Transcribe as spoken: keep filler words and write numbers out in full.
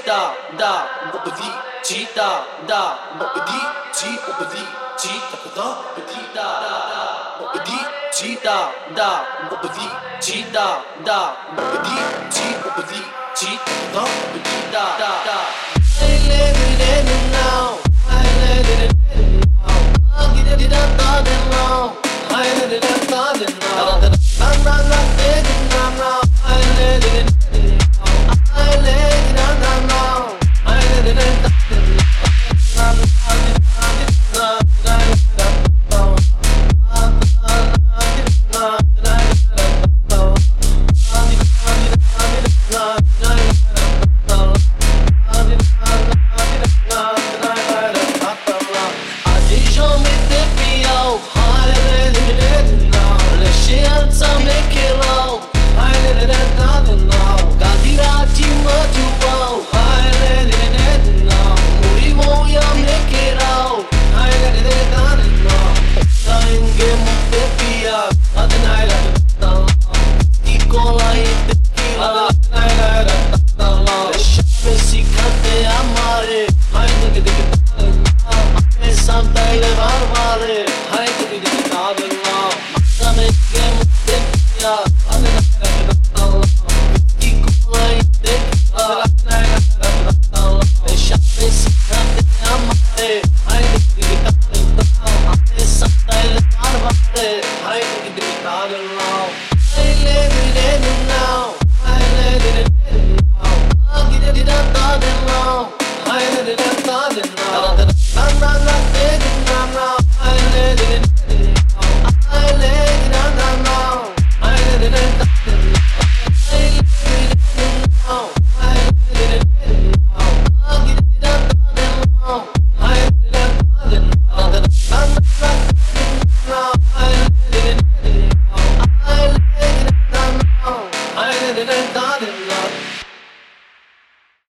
da da budi chi da da budi chi budi chi da budi da da budi chi da da budi chi da da budi chi budi chi da budi da da da. I live it now. I live it now. I get it up now. I live it up now. I'm not not big now. I live it.